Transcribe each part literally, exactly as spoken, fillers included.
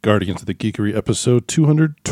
Guardians of the Geekery, episode two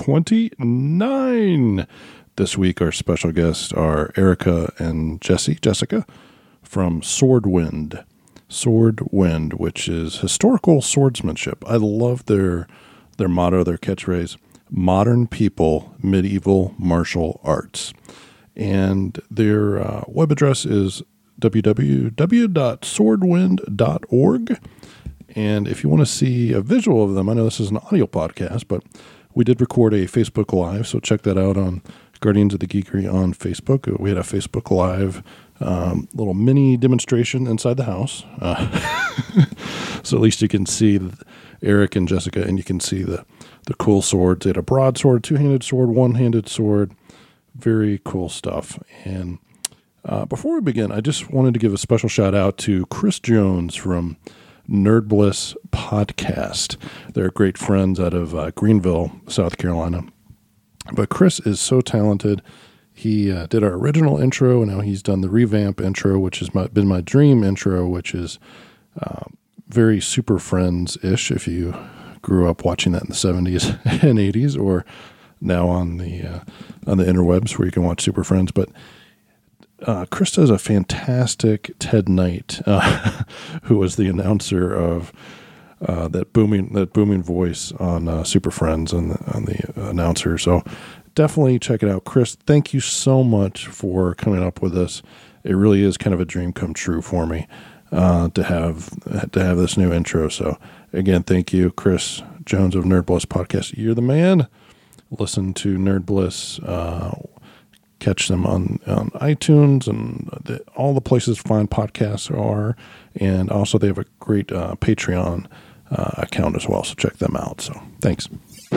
twenty-nine. This week, our special guests are Erica and Jesse, Jessica, from Swordwind. Swordwind, which is historical swordsmanship. I love their their motto, their catchphrase, modern people, medieval martial arts. And their uh, web address is w w w dot swordwind dot org. And if you want to see a visual of them, I know this is an audio podcast, but we did record a Facebook Live, so check that out on Guardians of the Geekery on Facebook. We had a Facebook Live um, little mini demonstration inside the house. Uh, so at least you can see Eric and Jessica, and you can see the, the cool swords. They had a broadsword, two-handed sword, one-handed sword. Very cool stuff. And uh, before we begin, I just wanted to give a special shout-out to Chris Jones from Nerd Bliss Podcast. They're great friends out of uh, Greenville, South Carolina. But Chris is so talented. He uh, did our original intro, and now he's done the revamp intro, which has my, been my dream intro, which is uh, very Super Friends-ish if you grew up watching that in the seventies and eighties, or now on the uh, on the interwebs where you can watch Super Friends. But Uh, Chris does a fantastic Ted Knight, uh, who was the announcer of uh, that booming that booming voice on uh, Super Friends and the, on the announcer. So definitely check it out, Chris. Thank you so much for coming up with this. It really is kind of a dream come true for me uh, to have to have this new intro. So again, thank you, Chris Jones of Nerd Bliss Podcast. You're the man. Listen to Nerd Bliss. Uh, Catch them on, on iTunes and the, all the places fine podcasts are. And also they have a great uh, Patreon uh, account as well. So check them out. So thanks.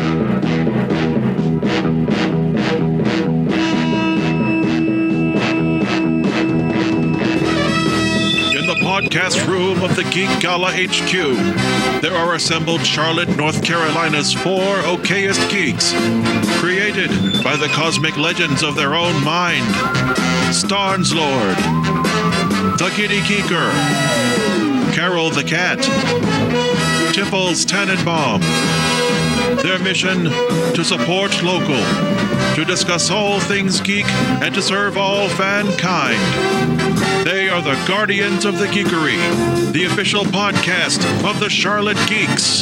In the podcast room of the Geek Gala H Q, there are assembled Charlotte, North Carolina's four okayest geeks, created by the cosmic legends of their own mind. Starnes Lord, the Kitty Keeker, Carol the Cat, Tiffles Tannenbaum. Their mission, to support local, to discuss all things geek, and to serve all fankind. They are the Guardians of the Geekery, the official podcast of the Charlotte Geeks.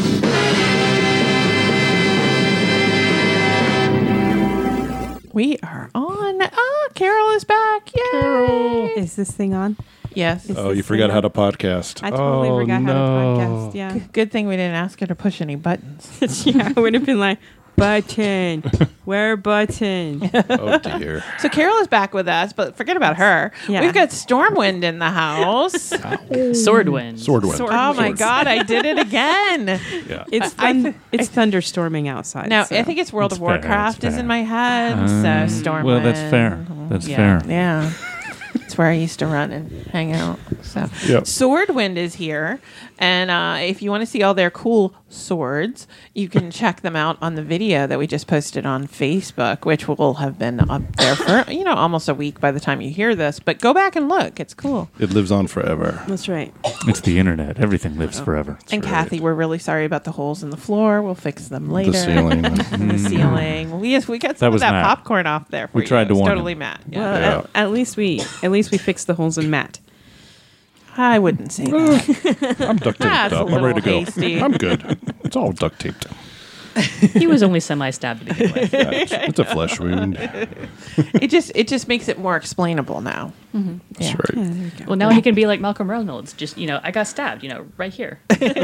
We are on. Ah, Carol is back. Yay! Carol. Is this thing on? Yes. Oh, you forgot how to podcast. I totally oh, forgot no. how to podcast. Yeah. G- good thing we didn't ask her to push any buttons. Yeah, I would have been like, button. Where button? Oh, dear. So Carol is back with us, but forget about her. Yeah. We've got Stormwind in the house. Swordwind. Swordwind. Sword- Oh my God, I did it again. Yeah. It's I- I thun- th- it's thunderstorming outside. No, so. I think it's World It's of fair, Warcraft it's is in fair. my head. Um, so Stormwind. well, that's fair. That's yeah, fair. Yeah. It's where I used to run and hang out. So Yep. Swordwind is here. And uh, if you want to see all their cool swords, you can check them out on the video that we just posted on Facebook, which will have been up there for, you know, almost a week by the time you hear this. But go back and look. It's cool. It lives on forever. That's right. It's the internet. Everything lives forever. And right. Kathy, we're really sorry about the holes in the floor. We'll fix them later. The ceiling. And the ceiling. We, yes, we got some That of was that Matt. popcorn off there for We you. tried to It's warn totally him. Matt. Yeah. Well, Yeah. at, at least we at least we fixed the holes in Matt. I wouldn't say that. I'm duct taped That's a up. I'm ready to go. little hasty. I'm good. It's all duct taped. He was only semi-stabbed to begin with. Yeah, it's, it's a flesh wound. It just it just makes it more explainable now. Mm-hmm. That's right. Well, now he can be like Malcolm Reynolds. Just, you know, I got stabbed, you know, right here.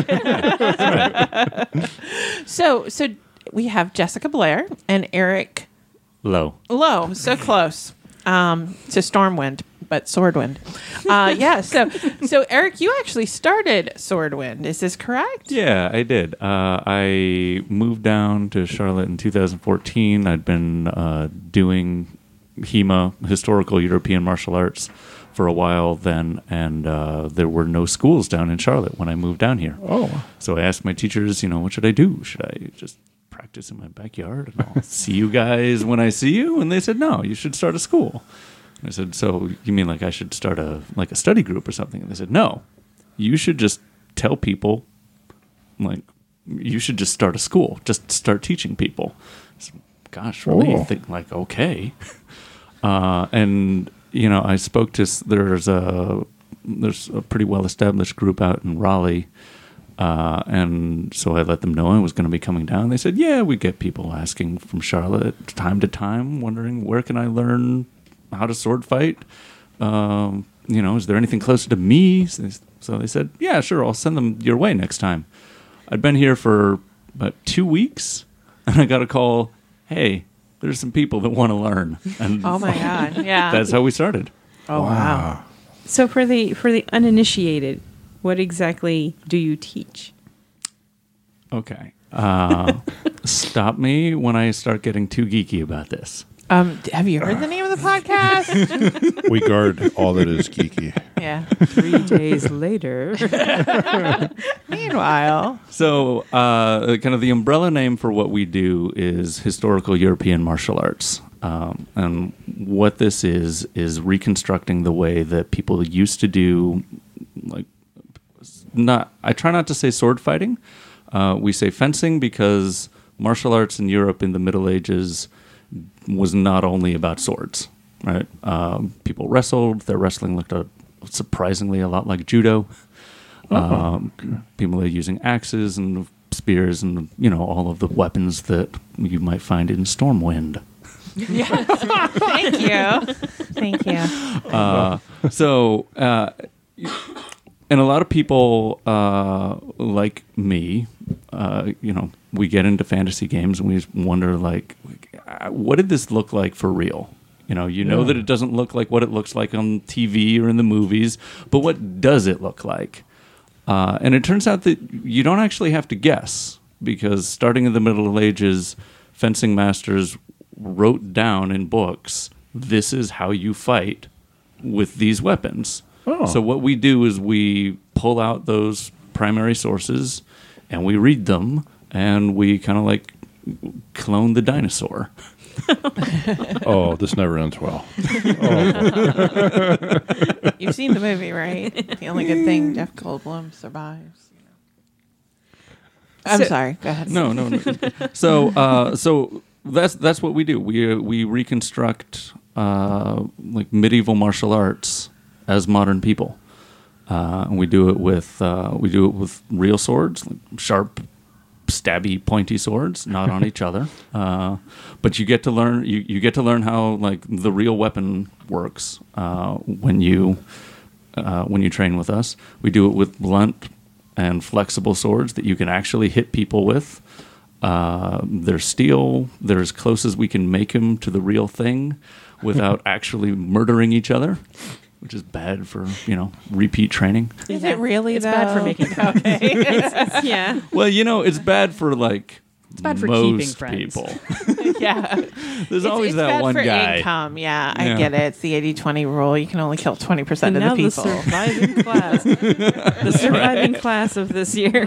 So so we have Jessica Blair and Eric Low. Lowe. So close um, to Stormwind, but Swordwind. Uh, yeah. So so Eric, you actually started Swordwind. Is this correct? Yeah, I did. Uh, I moved down to Charlotte in two thousand fourteen. I'd been uh, doing HEMA, historical European martial arts, for a while then, and uh, there were no schools down in Charlotte when I moved down here. Oh. So I asked my teachers, you know, what should I do? Should I just practice in my backyard and I'll see you guys when I see you? And they said, no, you should start a school. I said, so you mean like I should start a like a study group or something? And they said, no, you should just tell people like you should just start a school, just start teaching people. So, gosh, really? You think like, okay. Uh, and, you know, I spoke to, s- there's a, there's a pretty well-established group out in Raleigh. Uh, and so I let them know I was going to be coming down. They said, yeah, we get people asking from Charlotte time to time, wondering where can I learn how to sword fight? Um, you know, is there anything closer to me? So they, so they said, yeah, sure, I'll send them your way next time. I'd been here for about two weeks, and I got a call, hey, there's some people that want to learn. And Oh my God. Yeah. that's how we started. oh wow. So for the for the uninitiated, what exactly do you teach? Okay. Uh, stop me when I start getting too geeky about this. Um, d- have you heard the name of the podcast? We guard all that is geeky. Yeah. Three days later. Meanwhile, So, uh, kind of the umbrella name for what we do is historical European martial arts. Um, and what this is, is reconstructing the way that people used to do, like, not, I try not to say sword fighting. Uh, we say fencing because martial arts in Europe in the Middle Ages was not only about swords, right? Um, people wrestled. Their wrestling looked a, surprisingly a lot like judo. Um, people are using axes and spears and, you know, all of the weapons that you might find in Stormwind. thank you. Thank you. Uh, so, uh, and a lot of people uh, like me, uh, you know, we get into fantasy games and we just wonder, like, uh, what did this look like for real? You know, you know Yeah. that it doesn't look like what it looks like on T V or in the movies, but what does it look like? Uh, and it turns out that you don't actually have to guess, because starting in the Middle Ages, fencing masters wrote down in books, this is how you fight with these weapons. Oh. So what we do is we pull out those primary sources and we read them and we kind of like clone the dinosaur. Oh, this never ends well. You've seen the movie, right? The only good thing, Jeff Goldblum survives. I'm So- sorry. Go ahead. No, no, no. So, uh, so that's that's what we do. We uh, we reconstruct uh, like medieval martial arts as modern people, uh, and we do it with uh, we do it with real swords, like sharp, stabby, pointy swords, not on each other. Uh, but you get to learn you, you get to learn how like the real weapon works uh, when you uh, when you train with us. We do it with blunt and flexible swords that you can actually hit people with. Uh, they're steel. They're as close as we can make them to the real thing without actually murdering each other, which is bad for, you know, repeat training. Is it really? It's bad for though? making friends. Okay. Yeah. Well, you know, it's bad for like It's bad for most keeping friends. people. yeah. There's It's, always it's that bad one for guy. income. Yeah, I Yeah. get it. It's the eighty twenty rule. You can only kill twenty percent And of now the the people. surviving class. The surviving class of this year.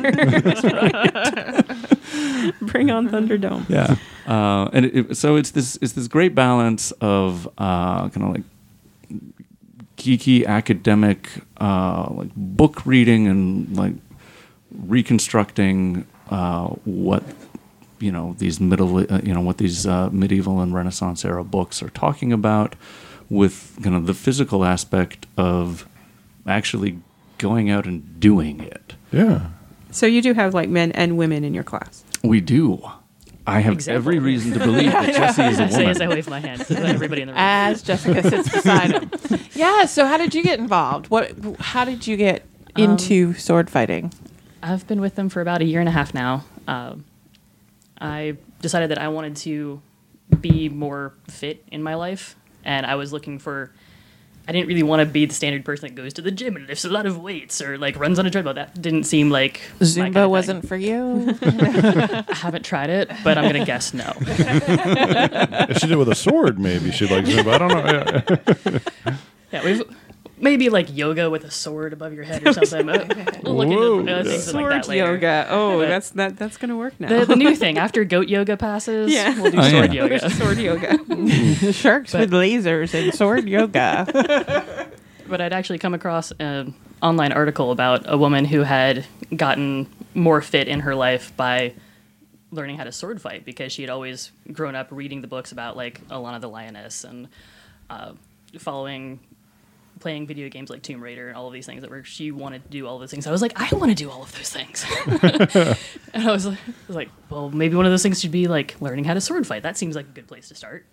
Bring on Thunderdome. Yeah, uh, and it, it, so it's this it's this great balance of uh, kind of like geeky academic uh, like book reading and like reconstructing uh, what you know these middle uh, you know what these uh, medieval and Renaissance era books are talking about, with kind of the physical aspect of actually going out and doing it. Yeah. So you do have like men and women in your class. We do. I have Example. every reason to believe that Jesse is a I say as I woman. wave my hand to everybody in the room. As Jessica sits beside him. Yeah. So how did you get involved? What? How did you get into sword fighting? I've been with them for about a year and a half now. Um, I decided that I wanted to be more fit in my life, and I was looking for. I didn't really want to be the standard person that goes to the gym and lifts a lot of weights or like runs on a treadmill. That didn't seem like my Zumba kind of wasn't thing. for you. I haven't tried it, but I'm gonna guess no. If she did with a sword, maybe she'd like Zumba. I don't know. Yeah, we've maybe like yoga with a sword above your head or something. Uh, we'll look Whoa. into uh, things Sword like that later. yoga. Oh, But- that's that. That's gonna work now. The, the new thing after goat yoga passes, Yeah. we'll do Oh, sword yeah. yoga. Sword yoga. Sharks But- with lasers and sword yoga. But I'd actually come across an online article about a woman who had gotten more fit in her life by learning how to sword fight, because she had always grown up reading the books about like Alana the Lioness and uh, following, playing video games like Tomb Raider and all of these things that were, she wanted to do all of those things. I was like, I want to do all of those things. And I was like, I was like, well, maybe one of those things should be like learning how to sword fight. That seems like a good place to start.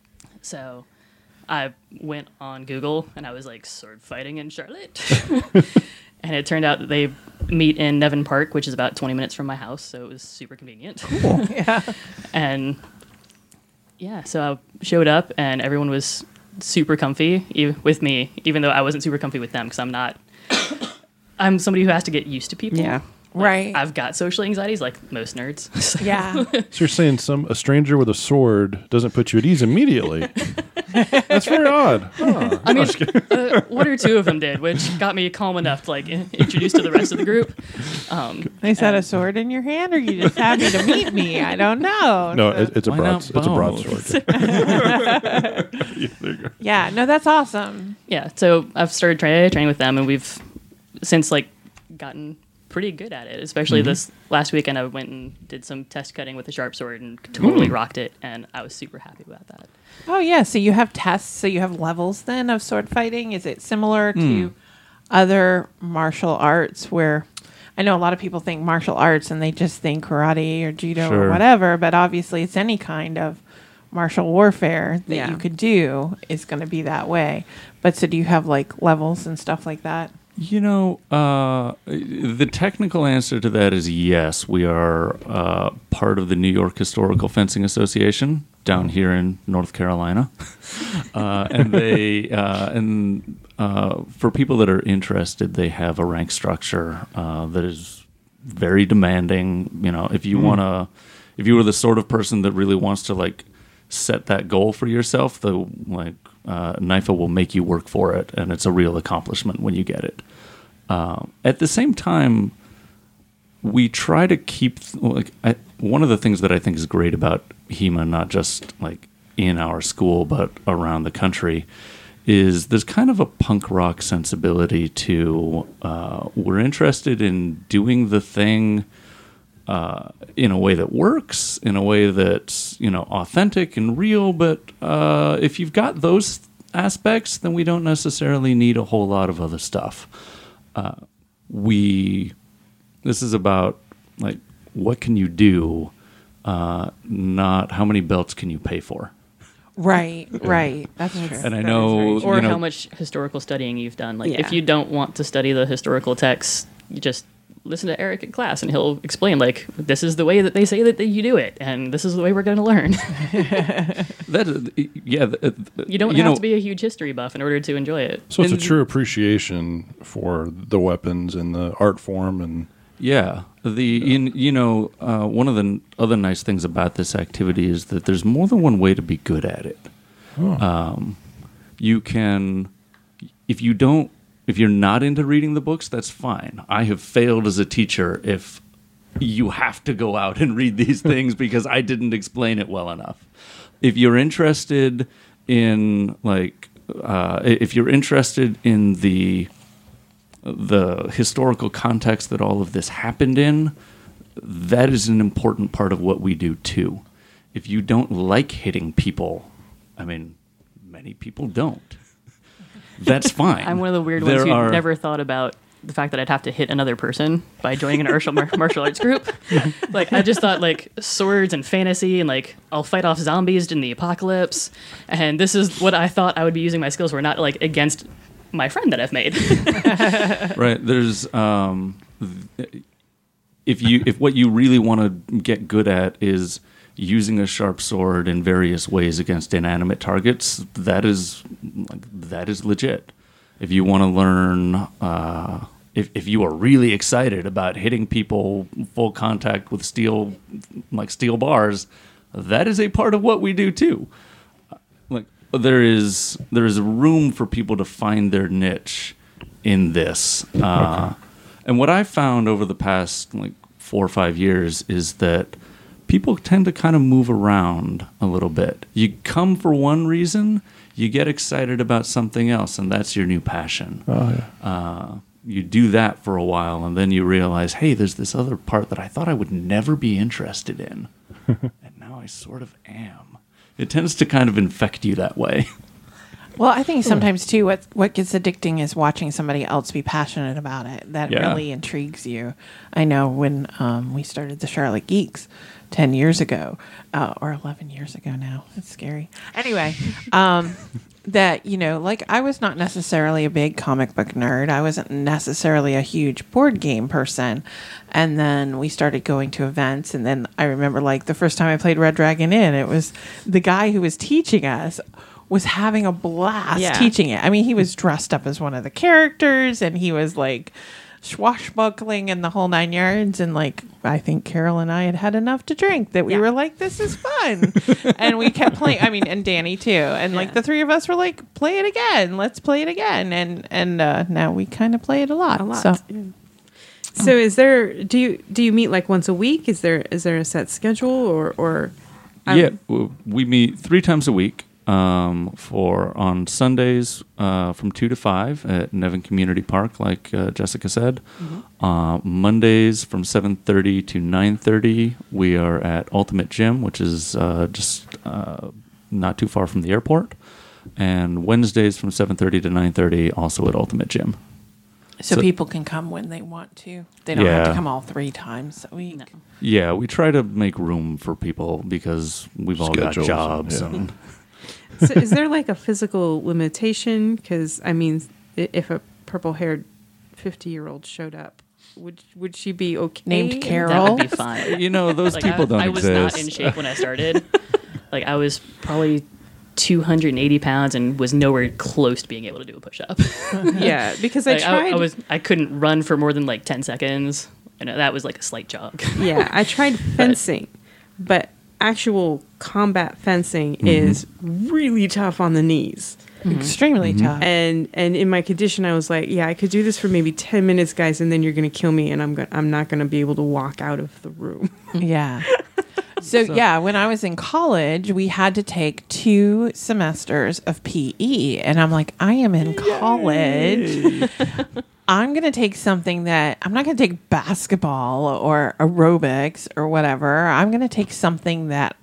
So I went on Google and I was like, sword fighting in Charlotte. And it turned out that they meet in Nevin Park, which is about twenty minutes from my house. So it was super convenient. Cool. Yeah. And yeah, so I showed up and everyone was super comfy e- with me, even though I wasn't super comfy with them, because I'm not, I'm somebody who has to get used to people. Yeah. Like, Right. I've got social anxieties like most nerds. So- Yeah. So you're saying some a stranger with a sword doesn't put you at ease immediately? That's very odd. Huh. I mean, uh, one or two of them did, which got me calm enough to like in- introduce to the rest of the group. Um, They said and- a sword in your hand, or you just happy to meet me? I don't know. No, it, it's a Why broad. not It's a broad both? sword. Yeah, there you go. Yeah. No, that's awesome. yeah, so I've started tra- training with them, and we've since like gotten pretty good at it. Especially Mm-hmm. this last weekend, I went and did some test cutting with a sharp sword and totally Mm. rocked it, and I was super happy about that. Oh yeah. So you have tests. So you have levels then of sword fighting. Is it similar to other martial arts where? I know a lot of people think martial arts and they just think karate or judo Sure. or whatever, but obviously it's any kind of martial warfare that Yeah. you could do is going to be that way. But so do you have like levels and stuff like that? You know, uh, the technical answer to that is yes. We are uh, part of the New York Historical Fencing Association down here in North Carolina, uh, and they uh, and uh, for people that are interested, they have a rank structure uh, that is very demanding. You know, if you Mm. wanna, if you were the sort of person that really wants to like set that goal for yourself, the like uh, N I F A will make you work for it, and it's a real accomplishment when you get it. Uh, at the same time, we try to keep like I, one of the things that I think is great about HEMA, not just like in our school but around the country, is there's kind of a punk rock sensibility to uh, we're interested in doing the thing uh, in a way that works, in a way that's, you know, authentic and real. But uh, if you've got those aspects, then we don't necessarily need a whole lot of other stuff. Uh, we, this is about like, what can you do? Uh, not how many belts can you pay for? Right, right. That's true. And I That know, is very Or you know, how much historical studying you've done. Like, Yeah. if you don't want to study the historical texts, you just listen to Eric in class, and he'll explain, like, this is the way that they say that you do it, and this is the way we're going to learn. that, yeah, th- You don't you have know, to be a huge history buff in order to enjoy it. So it's a And- true appreciation for the weapons and the art form, and Yeah, the in you know uh, one of the n- other nice things about this activity is that there's more than one way to be good at it. Um, you can, if you don't, if you're not into reading the books, that's fine. I have failed as a teacher if you have to go out and read these things because I didn't explain it well enough. If you're interested in like, uh, if you're interested in the the historical context that all of this happened in, that is an important part of what we do too. If you don't like hitting people, I mean, many people don't. That's fine. I'm one of the weird There ones who are- never thought about the fact that I'd have to hit another person by joining an martial martial arts group. Like, I just thought like swords and fantasy and like I'll fight off zombies in the apocalypse, and this is what I thought I would be using my skills for, not like against my friend that I've made. Right. There's um, th- if you if what you really want to get good at is using a sharp sword in various ways against inanimate targets, that is like, that is legit. If you want to learn, uh, if if you are really excited about hitting people full contact with steel, like steel bars, that is a part of what we do too. Like there is there is room for people to find their niche in this. Uh, and what I've found over the past like four or five years is that people tend to kind of move around a little bit. You come for one reason, you get excited about something else, and that's your new passion. oh yeah, Uh, you do that for a while, and then you realize, hey, there's this other part that I thought I would never be interested in, and now I sort of am. It tends to kind of infect you that way. Well, I think sometimes too, what what gets addicting is watching somebody else be passionate about it. That Yeah. really intrigues you. I know when um, we started the Charlotte Geeks ten years ago, uh, or eleven years ago now. It's scary. Anyway, um, that you know, like I was not necessarily a big comic book nerd. I wasn't necessarily a huge board game person. And then we started going to events, and then I remember like the first time I played Red Dragon Inn, it was the guy who was teaching us was having a blast Yeah. teaching it. I mean, he was dressed up as one of the characters, and he was like swashbuckling and the whole nine yards. And like, I think Carol and I had had enough to drink that we Yeah. were like, this is fun. And we kept playing. I mean, and Danny too. And like Yeah. the three of us were like, play it again. Let's play it again. And, and uh, now we kind of play it a lot. A lot. So yeah. So is there do you do you meet like once a week? Is there is there a set schedule or or um, yeah, w- we meet three times a week. Um, for on Sundays uh, from two to five at Nevin Community Park, like uh, Jessica said. Mm-hmm. Uh, Mondays from seven thirty to nine thirty, we are at Ultimate Gym, which is uh, just uh, not too far from the airport. And Wednesdays from seven thirty to nine thirty, also at Ultimate Gym. So, So- people can come when they want to. They don't have to Yeah. come all three times a week. No. Yeah, we try to make room for people because we've all Schedules, got jobs. yeah. And so is there like a physical limitation? Because I mean, i- if a purple-haired fifty-year-old showed up, would would she be okay? Named That Carol. would be fine. you know, those Like, people I, don't I was exist. not in shape when I started. Like I was probably two hundred eighty pounds and was nowhere close to being able to do a push-up. Yeah, because I Like, tried. I, was I couldn't run for more than like ten seconds, and that was like a slight jog. Yeah, I tried fencing, but actual combat fencing is really tough on the knees. Extremely tough. And and in my condition, I was like, yeah, I could do this for maybe ten minutes, guys, and then you're gonna kill me, and I'm gonna I'm not gonna be able to walk out of the room. Yeah. So, yeah, when I was in college, we had to take two semesters of P E. And I'm like, I am in college. I'm going to take something that I'm not going to take basketball or aerobics or whatever. I'm going to take something that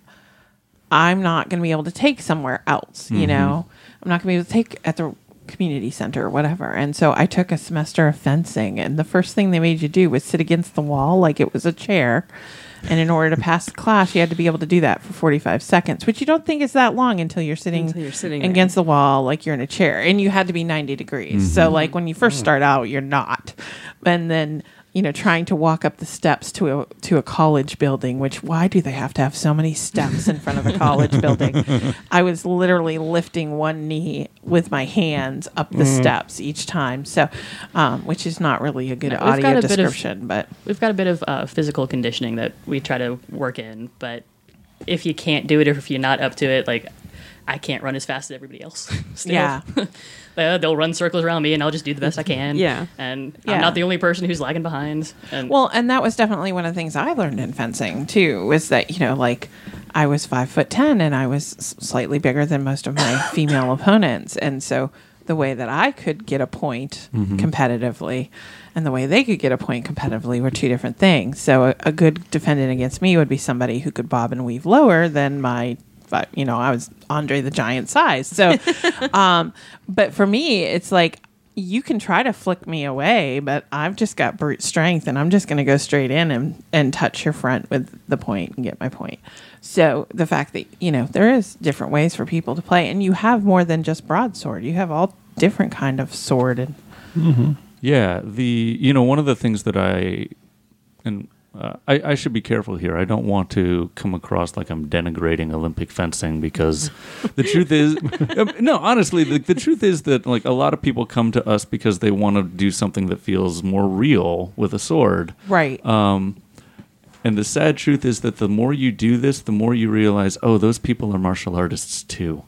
I'm not going to be able to take somewhere else, you know? I'm not going to be able to take at the community center or whatever. And so I took a semester of fencing, and the first thing they made you do was sit against the wall like it was a chair. And in order to pass the class, you had to be able to do that for forty-five seconds, which you don't think is that long until you're sitting, Until you're sitting there. against the wall like you're in a chair. And you had to be ninety degrees. So, like, when you first start out, you're not. And then, you know, trying to walk up the steps to a to a college building, which why do they have to have so many steps in front of a college building? I was literally lifting one knee with my hands up the steps each time. So, um, which is not really a good No, we've got audio a bit of- description, but We've got a bit of uh, physical conditioning that we try to work in, but if you can't do it or if you're not up to it, like I can't run as fast as everybody else. Still. Yeah. Uh, they'll run circles around me, and I'll just do the best I can. Yeah. and Yeah. I'm not the only person who's lagging behind. And Well, and that was definitely one of the things I learned in fencing too, was that, you know, like I was five foot ten and I was s- slightly bigger than most of my female opponents. And so the way that I could get a point competitively and the way they could get a point competitively were two different things. So a, a good defendant against me would be somebody who could bob and weave lower than my, but you know, I was Andre the Giant size. So, um, but for me, it's like, you can try to flick me away, but I've just got brute strength and I'm just going to go straight in and, and touch your front with the point and get my point. So the fact that, you know, there is different ways for people to play, and you have more than just broadsword. You have all different kind of sword. And Yeah, the you know one of the things that I and uh, I, I should be careful here. I don't want to come across like I'm denigrating Olympic fencing because the truth is, um, no, honestly, the, the truth is that like a lot of people come to us because they want to do something that feels more real with a sword. right. Um, and the sad truth is that the more you do this, the more you realize, oh, those people are martial artists too.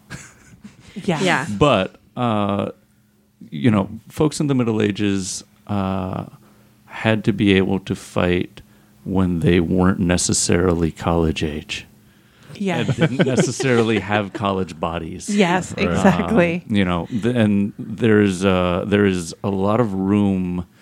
yeah. Yeah. But, uh, you know, folks in the Middle Ages uh, had to be able to fight when they weren't necessarily college age Yeah. and didn't necessarily have college bodies. Yes, exactly. Um, you know, th- and there's uh, there is a lot of room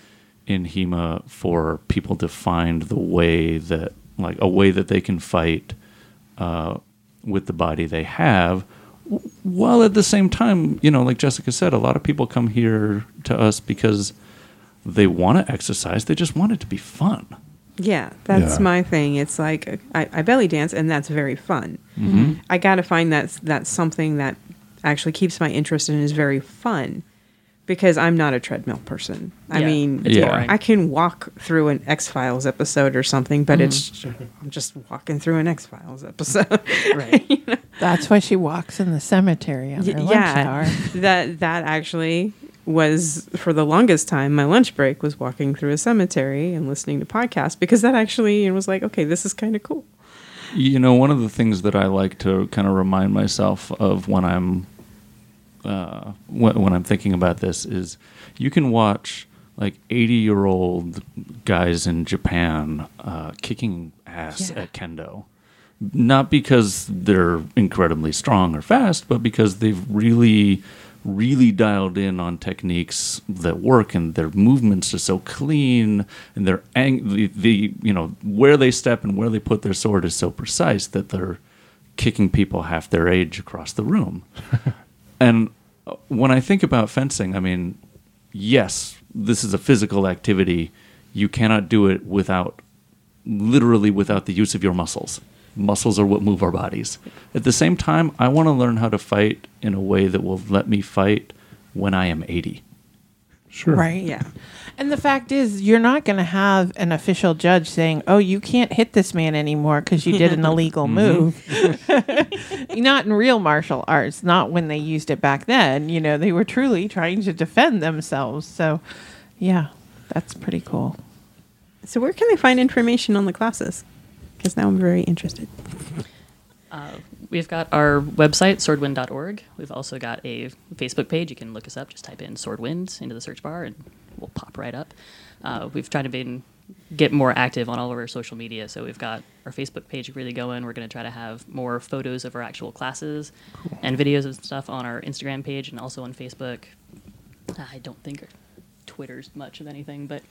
in HEMA for people to find the way that, like, a way that they can fight uh, with the body they have, w- while at the same time, you know, like Jessica said, a lot of people come here to us because they want to exercise. They just want it to be fun. Yeah, that's Yeah. my thing. It's like I, I belly dance, and that's very fun. Mm-hmm. I got to find that's that's something that actually keeps my interest and is very fun, because I'm not a treadmill person. I Yeah, mean, it's Yeah. boring. I can walk through an X-Files episode or something, but it's I'm just walking through an X-Files episode. Right. That's why she walks in the cemetery on her lunch hour. that that actually was, for the longest time, my lunch break was walking through a cemetery and listening to podcasts, because that actually was like, okay, this is kind of cool. You know, one of the things that I like to kind of remind myself of when I'm uh, when, when I'm thinking about this is you can watch like eighty-year-old guys in Japan uh, kicking ass Yeah. at kendo. Not because they're incredibly strong or fast, but because they've really, really dialed in on techniques that work, and their movements are so clean, and their ang- the, the you know where they step and where they put their sword is so precise that they're kicking people half their age across the room. And uh, when I think about fencing, I mean, yes, this is a physical activity. You cannot do it without, literally without the use of your muscles. Muscles are what move our bodies. At the same time, I want to learn how to fight in a way that will let me fight when I am eighty. Sure. Right. Yeah. And the fact is, you're not going to have an official judge saying, oh, you can't hit this man anymore because you did an illegal move. Not in real martial arts, not when they used it back then. You know, they were truly trying to defend themselves. So, yeah, that's pretty cool. So where can they find information on the classes? Because now I'm very interested. Uh, we've got our website, swordwind dot org. We've also got a Facebook page. You can look us up. Just type in Swordwind into the search bar, and we'll pop right up. Uh, we've tried to be, get more active on all of our social media. So we've got our Facebook page really going. We're going to try to have more photos of our actual classes and videos and stuff on our Instagram page and also on Facebook. I don't think Twitter's much of anything, but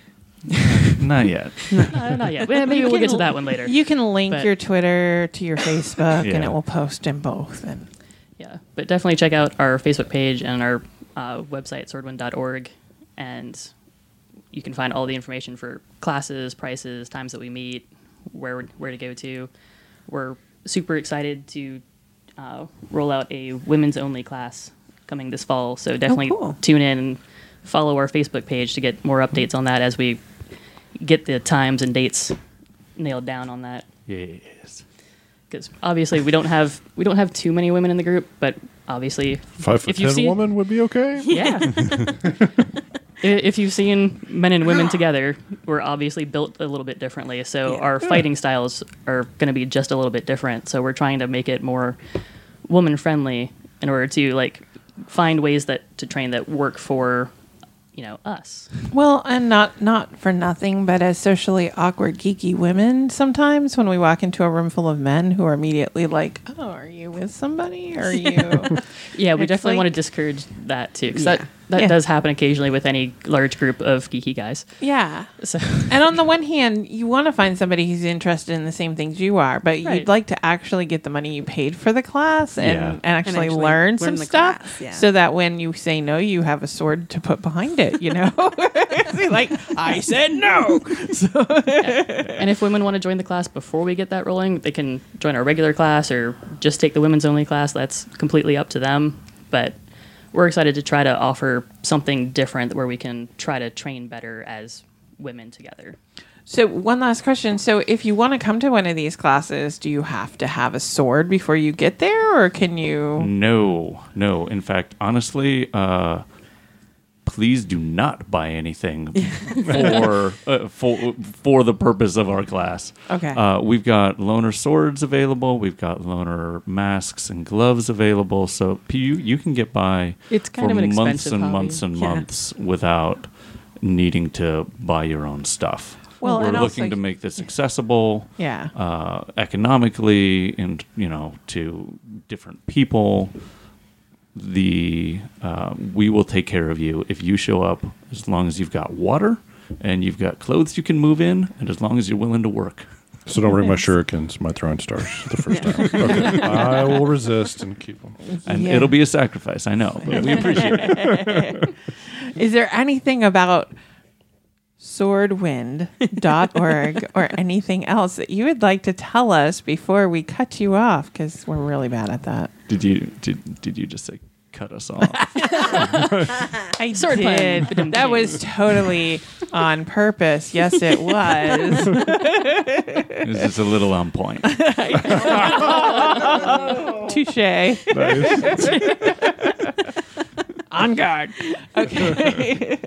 Not yet. uh, not yet. Well, maybe You we'll get can- to that one later. You can link But- your Twitter to your Facebook, and Yeah. it will post in both. And Yeah, but definitely check out our Facebook page and our uh, website, swordwind dot org, and you can find all the information for classes, prices, times that we meet, where where to go to. We're super excited to uh, roll out a women's only class coming this fall, so definitely cool. tune in and follow our Facebook page to get more updates on that as we get the times and dates nailed down on that. Yes. Because obviously we don't have we don't have too many women in the group, but obviously Five foot If you ten see- woman would be okay. yeah. I- If you've seen men and women together, we're obviously built a little bit differently. So Yeah. our fighting styles are going to be just a little bit different. So we're trying to make it more woman friendly in order to like find ways that to train that work for, you know, us. well, and not not for nothing, but as socially awkward, geeky women, sometimes when we walk into a room full of men who are immediately like, "Oh, are you with somebody? Are you?" Yeah, we It's definitely want to like- discourage that too, because Yeah. that that Yeah. does happen occasionally with any large group of geeky guys. yeah. So And on the one hand, you want to find somebody who's interested in the same things you are, but Right. you'd like to actually get the money you paid for the class and, Yeah. and, actually, actually learn, learn some the stuff class, yeah. so that when you say no, you have a sword to put behind it, you know? Be like, I said no. And if women want to join the class before we get that rolling, they can join our regular class or just take the women's only class. That's completely up to them. But we're excited to try to offer something different where we can try to train better as women together. So one last question. So if you want to come to one of these classes, do you have to have a sword before you get there, or can you? No, no. In fact, honestly, uh, please do not buy anything for uh, for for the purpose of our class. Okay. Uh, we've got loner swords available. We've got loner masks and gloves available. So you you can get by It's kind for of an months expensive and hobby. months and Yeah. months without needing to buy your own stuff. Well, we're and looking also- to make this accessible Yeah. uh, economically and, you know, to different people. The uh, we will take care of you if you show up, as long as you've got water and you've got clothes you can move in, and as long as you're willing to work. So don't bring my shurikens, my throwing stars the first time. Okay. I will resist and keep them. And Yeah. it'll be a sacrifice, I know, but we appreciate it. Is there anything about swordwind dot org or anything else that you would like to tell us before we cut you off? Because we're really bad at that. Did you did, did you just say cut us off? I Sword did. plan. That was totally on purpose. Yes, it was. This is a little on point. Touche. Nice. On guard. Okay.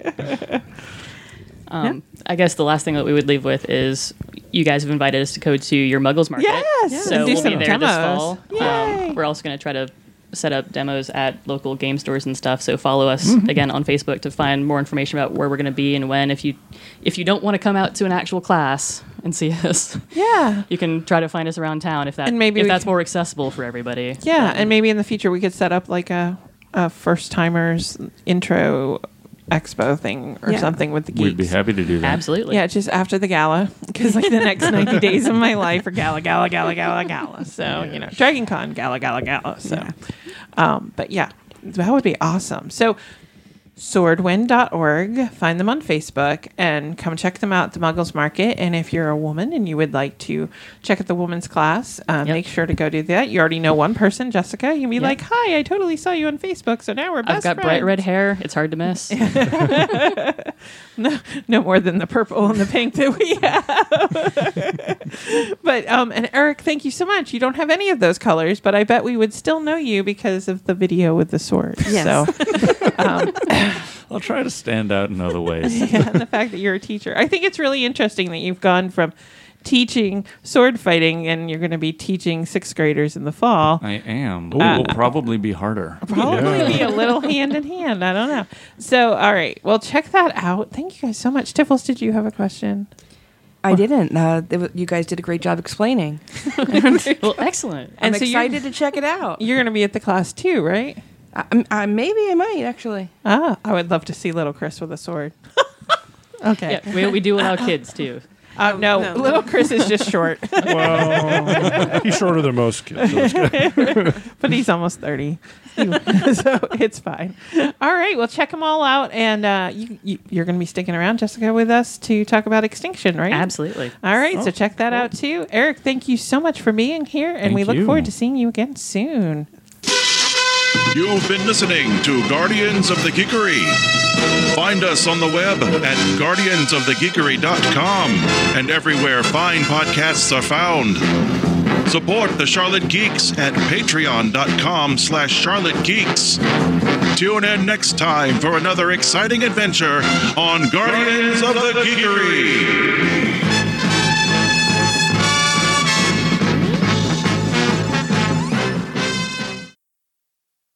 Um, I guess the last thing that we would leave with is you guys have invited us to go to your Muggles Market. Yes. So Do we'll some be there this demos. fall. Yay. Um, we're also going to try to set up demos at local game stores and stuff. So follow us again on Facebook to find more information about where we're going to be and when. If you if you don't want to come out to an actual class and see us, Yeah. you can try to find us around town if that And maybe if we that's can- more accessible for everybody. Yeah, and maybe in the future we could set up like a, a first timers intro expo thing or Yeah. something with the geeks. We'd be happy to do that. Absolutely. Yeah, just after the gala, because like the next ninety days of my life are gala, gala, gala, gala, gala. So you know, Dragon Con, gala, gala, gala. So, um, but yeah, that would be awesome. So, swordwind dot org, find them on Facebook and come check them out at the Muggles Market. And if you're a woman and you would like to check out the women's class, uh, Yep. make sure to go do that. You already know one person, Jessica. You can be Yep. like, "Hi, I totally saw you on Facebook, so now we're best I've got bright friends." red hair. It's hard to miss. no, no more than the purple and the pink that we have. But um, and Eric, thank you so much. You don't have any of those colors, but I bet we would still know you because of the video with the sword. Yes. So, um, I'll try to stand out in other ways. yeah, and the fact that you're a teacher, I think it's really interesting that you've gone from teaching sword fighting and you're going to be teaching sixth graders in the fall. I am. Uh, It will probably be harder. Probably Yeah. be a little hand in hand. I don't know. So, all right. Well, check that out. Thank you guys so much. Tiffles, did you have a question? I didn't. Uh, it wa- you guys did a great job explaining. Well, excellent. I'm And so you're- excited to check it out. You're going to be at the class too, right? I, I'm- I, maybe I might actually. Ah, I would love to see little Chris with a sword. Okay. Yeah, we, we do allow kids too. Uh, no, no. little Chris is just short, Well, he's shorter than most kids. So it's good. but he's almost thirty, so it's fine. All right, well, check them all out, and uh, you, you, you're going to be sticking around, Jessica, with us to talk about Extinction, right? Absolutely. All right, so check that out too. Eric, thank you so much for being here, and we Thank look you. forward to seeing you again soon. You've been listening to Guardians of the Geekery. Find us on the web at guardians of the geekery dot com and everywhere fine podcasts are found. Support the Charlotte Geeks at patreon.com slash Charlotte Geeks. Tune in next time for another exciting adventure on Guardians of the Geekery.